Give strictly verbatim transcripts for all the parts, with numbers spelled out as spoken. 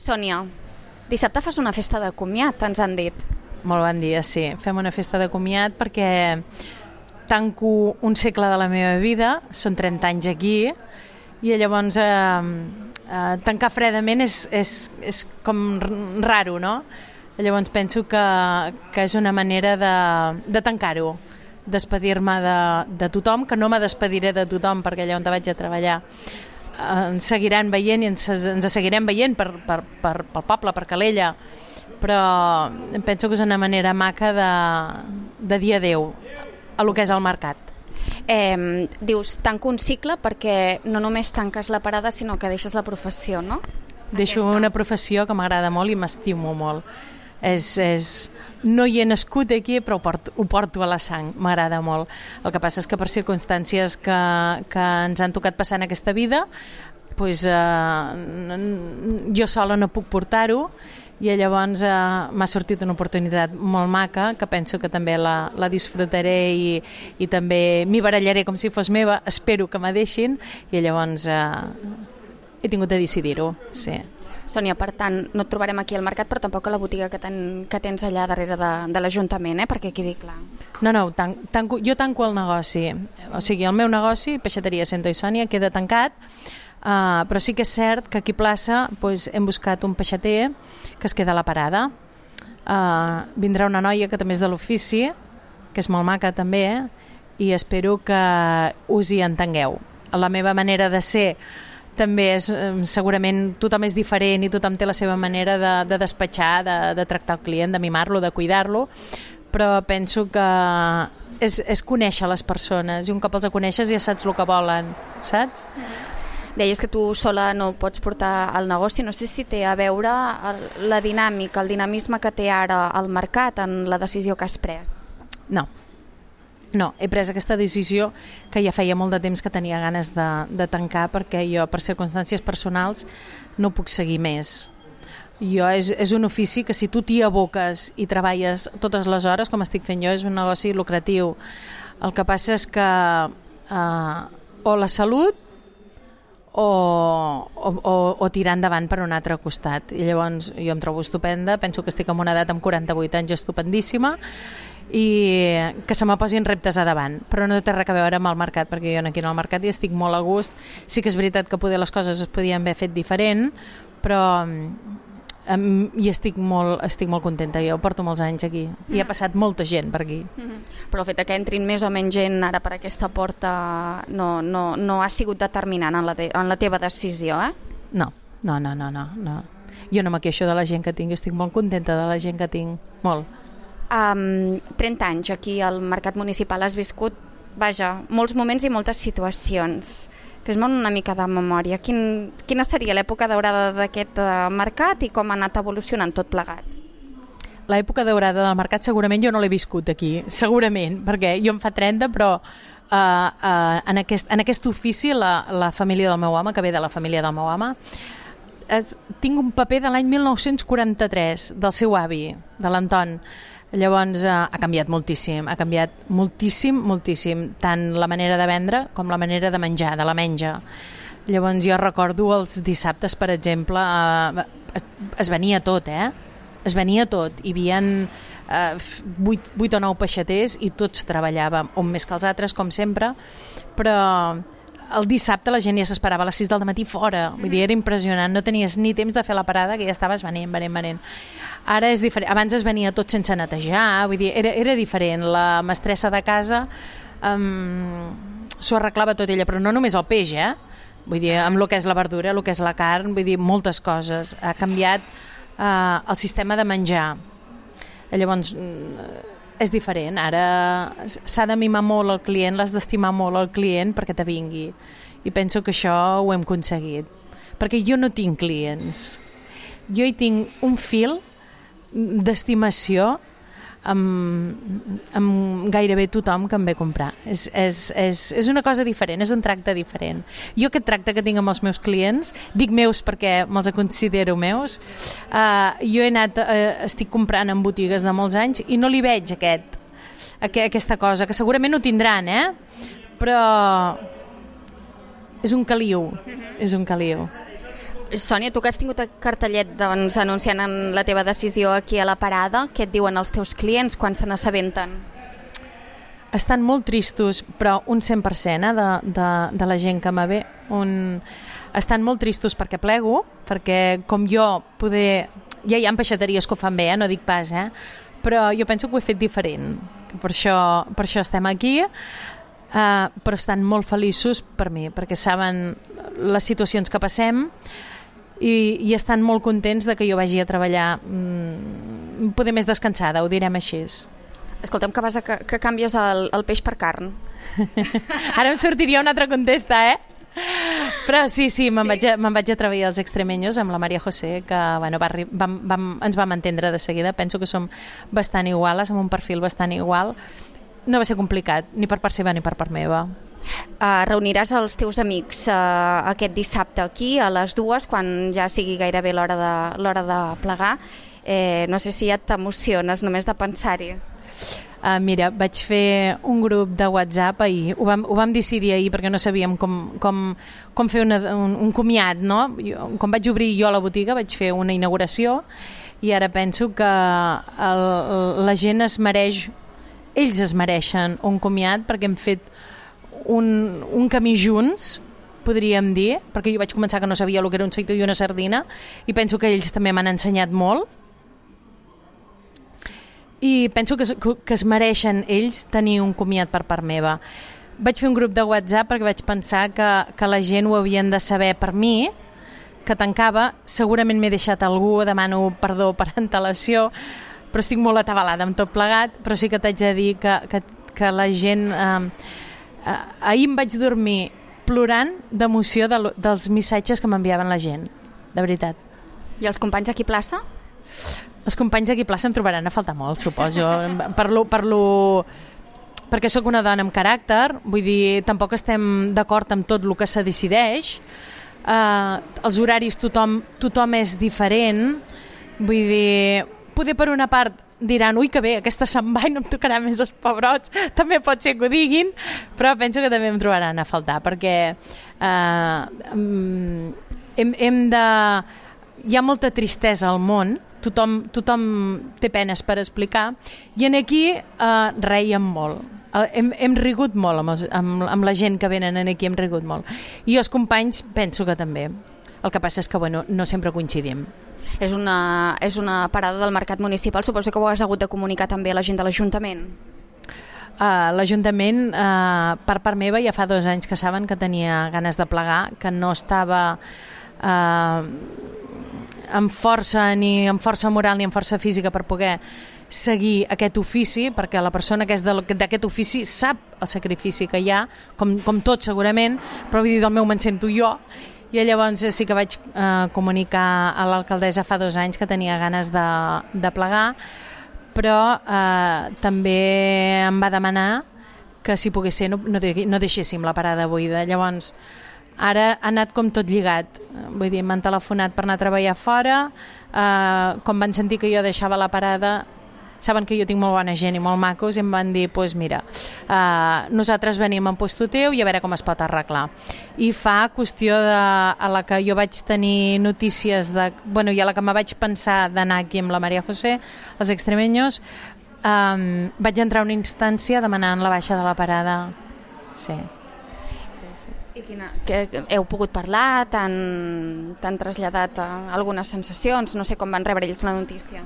Sònia, dissabte fas una festa de comiat, ens han dit. Molt bon dia, sí. Fem una festa de comiat perquè tanco un segle de la meva vida, són trenta anys aquí, i llavors eh, eh, tancar fredament és, és, és com raro, no? Llavors penso que, que és una manera de, de tancar-ho, despedir-me de, de tothom, que no me despediré de tothom perquè allà on vaig a treballar eh, ens seguiran veient i ens, ens seguirem veient per, per, per, pel poble, per Calella, però penso que és una manera maca de, de dir adeu a lo que és el mercat. Eh, dius, tanco un cicle perquè no només tanques la parada, sinó que deixes la professió, no? Deixo Aquesta. Una professió que m'agrada molt i m'estimo molt. És, és... No hi he nascut aquí, però ho porto, ho porto a la sang, m'agrada molt. El que passa és que per circumstàncies que, que ens han tocat passar en aquesta vida, pues, eh, jo sola no puc portar-ho, i llavors eh, m'ha sortit una oportunitat molt maca que penso que també la, la disfrutaré i, i també m'hi barallaré com si fos meva, espero que me deixin, i llavors eh, he tingut de decidir-ho, sí. Sònia, per tant, no et trobarem aquí al mercat, però tampoc a la botiga que, ten, que tens allà darrere de, de l'Ajuntament, eh? Perquè quedi clar. No, no, tan, tanco, jo tanco el negoci, o sigui, el meu negoci, Peixateria Cento i Sònia, queda tancat, uh, però sí que és cert que aquí a plaça pues, hem buscat un peixater que es queda a la parada. Uh, vindrà una noia que també és de l'ofici, que és molt maca també, eh? I espero que us hi entengueu. La meva manera de ser també és, segurament tothom és diferent i tothom té la seva manera de, de despatxar, de, de tractar el client, de mimar-lo, de cuidar-lo, però penso que és, és conèixer les persones, i un cop els coneixes ja saps el que volen, saps? Deies que tu sola no pots portar el negoci, no sé si té a veure el, la dinàmica, el dinamisme que té ara el mercat en la decisió que has pres. No. No, he pres aquesta decisió que ja feia molt de temps que tenia ganes de, de tancar, perquè jo, per circumstàncies personals, no puc seguir més. Jo és, és un ofici que si tu t'hi aboques i treballes totes les hores, com estic fent jo, és un negoci lucratiu. El que passa és que eh, o la salut o, o, o, o tirar endavant per un altre costat. I llavors jo em trobo estupenda, penso que estic en una edat amb quaranta-vuit anys estupendíssima, i que se me posin reptes a davant, però no té res a veure amb el mercat, perquè jo aquí en el mercat hi estic molt a gust. Sí que és veritat que poder les coses es podien haver fet diferent, però um, hi estic molt, estic molt contenta. Jo porto molts anys aquí i ha passat molta gent per aquí. Mm-hmm. Però el fet que entrin més o menys gent ara per aquesta porta no, no, no ha sigut determinant en la, te en la teva decisió, eh? No, no, no, no, no, no. Jo no me queixo de la gent que tinc, jo estic molt contenta de la gent que tinc, molt. Um, trenta anys aquí al mercat municipal, has viscut, vaja, molts moments i moltes situacions. Fes-me una mica de memòria. Quin, quina seria l'època daurada d'aquest uh, mercat i com ha anat evolucionant tot plegat? L'època daurada del mercat segurament jo no l'he viscut aquí, segurament, perquè jo em fa trenta, però uh, uh, en, aquest, en aquest ofici la, la família del meu home, que ve de la família del meu home, es, tinc un paper de l'any mil nou-cents quaranta-tres, del seu avi, de l'Anton. Llavors eh, ha canviat moltíssim, ha canviat moltíssim, moltíssim, tant la manera de vendre com la manera de menjar, de la menja. Llavors jo recordo els dissabtes, per exemple, eh, es venia tot, eh? Es venia tot. Hi havia eh, vuit, vuit o nou peixaters i tots treballàvem, un més que els altres, com sempre, però el dissabte la gent ja s'esperava a les sis del matí fora, vull dir, era impressionant, no tenies ni temps de fer la parada, que ja estaves venent, venent, venent. Ara és diferent, abans es venia tot sense netejar, vull dir, era, era diferent, la mestressa de casa um, s'ho arreglava tot ella, però no només el peix, eh? Vull dir, amb el que és la verdura, el que és la carn, vull dir, moltes coses. Ha canviat uh, el sistema de menjar. Llavors, és diferent, ara s'ha de mimar molt el client, l'has d'estimar molt el client perquè te vingui, i penso que això ho hem aconseguit, perquè jo no tinc clients, jo hi tinc un fil d'estimació amb, amb gairebé tothom que em ve a comprar. És, és, és, és una cosa diferent, és un tracte diferent. Jo aquest tracte que tinc amb els meus clients, dic meus perquè me'ls considero meus, uh, jo he anat, uh, estic comprant en botigues de molts anys i no li veig aquest, aquest, aquesta cosa, que segurament ho tindran, eh? Però és un caliu, és un caliu. Sònia, tu que has tingut el cartellet doncs, anunciant la teva decisió aquí a la parada, què et diuen els teus clients quan se n'assabenten? Estan molt tristos, però un cent per cent eh, de, de, de la gent que me ve. Un... Estan molt tristos perquè plego, perquè com jo poder... Ja hi ha peixateries que ho fan bé, eh? No dic pas, eh? Però jo penso que ho he fet diferent. Per això, per això estem aquí, uh, però estan molt feliços per mi, perquè saben les situacions que passem i, i estan molt contents de que jo vagi a treballar mm, poder més descansada, ho direm així. Escolta'm, que vas a, que, que canvies el, el peix per carn. Ara em sortiria una altra contesta, eh? Però sí, sí, me'n sí. vaig, a, me'n vaig atrevir als extremeños amb la Maria José, que bueno, va, vam, vam, ens vam entendre de seguida. Penso que som bastant iguales, amb un perfil bastant igual. No va ser complicat, ni per part seva ni per part meva. Uh, reuniràs els teus amics uh, aquest dissabte aquí a les dues, quan ja sigui gairebé l'hora de, l'hora de plegar. Eh, no sé si ja t'emociones només de pensar-hi. Uh, mira, vaig fer un grup de WhatsApp ahir, ho vam, ho vam decidir ahir perquè no sabíem com, com, com fer una, un, un comiat, no? Jo, quan vaig obrir jo la botiga vaig fer una inauguració i ara penso que el, la gent es mereix, ells es mereixen un comiat perquè hem fet un, un camí junts, podríem dir, perquè jo vaig començar que no sabia el que era un sector i una sardina i penso que ells també m'han ensenyat molt. I penso que, que, que es mereixen ells tenir un comiat per part meva. Vaig fer un grup de WhatsApp perquè vaig pensar que, que la gent ho havien de saber per mi, que tancava, segurament m'he deixat algú, demano perdó per antelació, però estic molt atabalada amb tot plegat, però sí que t'haig de dir que, que, que la gent... Eh, eh, ahir em vaig dormir plorant d'emoció de, dels missatges que m'enviaven la gent, de veritat. I els companys aquí a plaça? Els companys d'aquí a plaça em trobaran a faltar molt, suposo. Parlo, parlo... perquè sóc una dona amb caràcter, vull dir, tampoc estem d'acord amb tot el que se decideix. Uh, els horaris tothom, tothom és diferent. Vull dir, poder per una part diran, ui que bé, aquesta se'n va i no em tocarà més els pebrots, també pot ser que ho diguin, però penso que també em trobaran a faltar, perquè uh, hem, hem de... Hi ha molta tristesa al món, tothom, tothom té penes per explicar, i en aquí eh, reiem molt. Eh, hem, hem rigut molt amb, els, amb, amb la gent que venen aquí, hem rigut molt. I els companys penso que també. El que passa és que bueno, no sempre coincidim. És una, és una parada del mercat municipal, suposo que ho has hagut de comunicar també a la gent de l'Ajuntament. Uh, L'Ajuntament, uh, per part meva, ja fa dos anys que saben que tenia ganes de plegar, que no estava... Uh, amb força ni amb força moral ni amb força física per poder seguir aquest ofici, perquè la persona que és d'aquest ofici sap el sacrifici que hi ha, com, com tot segurament, però vull dir, del meu me'n sento jo, i llavors sí que vaig eh, comunicar a l'alcaldessa fa dos anys que tenia ganes de, de plegar, però eh, també em va demanar que si pogués ser no, no, no deixéssim la parada buida. Llavors ara ha anat com tot lligat, vull dir, m'han telefonat per anar a treballar fora, eh, com van sentir que jo deixava la parada, saben que jo tinc molt bona gent i molt macos, i em van dir, doncs pues mira, eh, nosaltres venim en puesto teu i a veure com es pot arreglar. I fa qüestió de, a la que jo vaig tenir notícies, de, bueno, i a la que me vaig pensar d'anar aquí amb la Maria José, els extremeños, eh, vaig entrar a una instància demanant la baixa de la parada. Sí. I quina, que heu pogut parlar, t'han traslladat algunes sensacions, no sé com van rebre ells la notícia.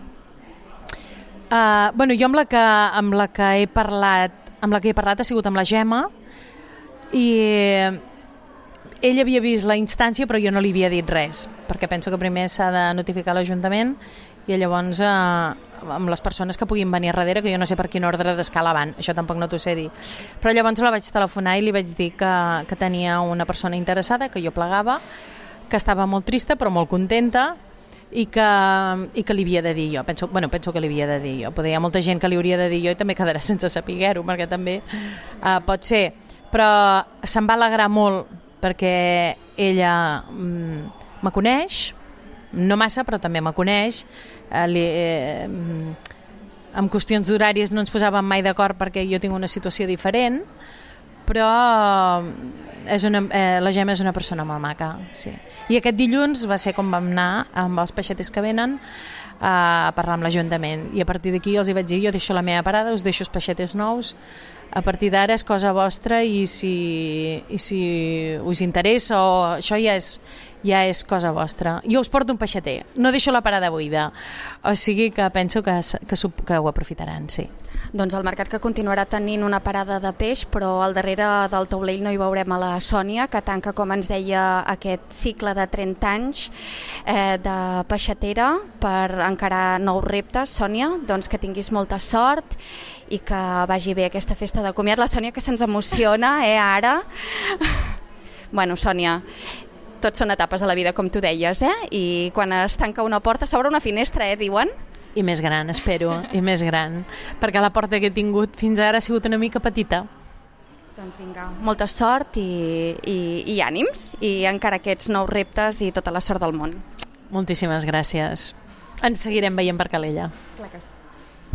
Uh, bueno, jo amb la que amb la que he parlat, amb la que he parlat ha sigut amb la Gemma, i ell havia vist la instància però jo no li havia dit res, perquè penso que primer s'ha de notificar l'Ajuntament i llavors eh, amb les persones que puguin venir a darrere, que jo no sé per quin ordre d'escala van, això tampoc no t'ho sé dir, però llavors la vaig telefonar i li vaig dir que, que tenia una persona interessada, que jo plegava, que estava molt trista però molt contenta i que, i que li havia de dir jo. Penso, bueno, penso que li havia de dir jo. Poder hi ha molta gent que li hauria de dir jo i també quedarà sense saber-ho, perquè també eh, pot ser, però se'n va alegrar molt perquè ella mm, me coneix, no massa, però també me coneix. Eh, li, eh, en qüestions d'horaris no ens posàvem mai d'acord perquè jo tinc una situació diferent, però és una, eh, la Gemma és una persona molt maca, sí. I aquest dilluns va ser com vam anar amb els peixaters que venen a parlar amb l'Ajuntament, i a partir d'aquí els hi vaig dir, jo deixo la meva parada, us deixo els peixaters nous, a partir d'ara és cosa vostra, i si, i si us interessa o això ja és, ja és cosa vostra. Jo us porto un peixater, no deixo la parada buida, o sigui que penso que, que, que ho aprofitaran, sí. Doncs el mercat que continuarà tenint una parada de peix, però al darrere del taulell no hi veurem a la Sònia, que tanca, com ens deia, aquest cicle de trenta anys eh, de peixatera per encarar nous reptes. Sònia, doncs que tinguis molta sort i que vagi bé aquesta festa de comiat. La Sònia que se'ns emociona, eh, ara. Bueno, Sònia, tot són etapes a la vida, com tu deies, eh? I quan es tanca una porta s'obre una finestra, eh, diuen? I més gran, espero, i més gran, perquè la porta que he tingut fins ara ha sigut una mica petita. Doncs vinga, molta sort i, i, i ànims, i encara aquests nous reptes i tota la sort del món. Moltíssimes gràcies. Ens seguirem veient per Calella. Clar que sí.